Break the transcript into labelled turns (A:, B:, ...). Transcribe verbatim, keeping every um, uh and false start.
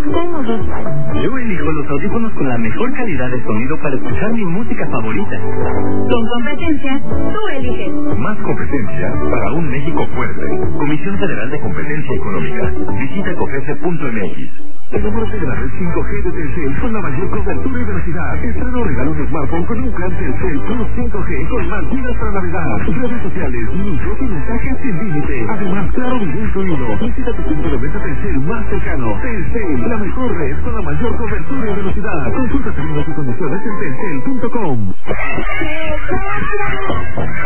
A: cómodos.
B: Yo elijo los audífonos con la mejor calidad de sonido para escuchar mi música favorita.
A: Con competencia, tú eliges.
C: Más competencia para un México fuerte. Comisión Federal de Competencia Económica. Visita cofese punto m x. Enamórate de la red cinco G de Telcel con la mayor cobertura y velocidad. Estreno regalo un smartphone con un plan Telcel Plus cinco G con más gigas para navegar. Redes sociales, minutos y mensajes sin límite. Además, claro, video incluido. Visita tu punto de venta Telcel más cercano. Telcel, la mejor red con la mayor cobertura y velocidad. Consulta términos y condiciones en telcel punto com.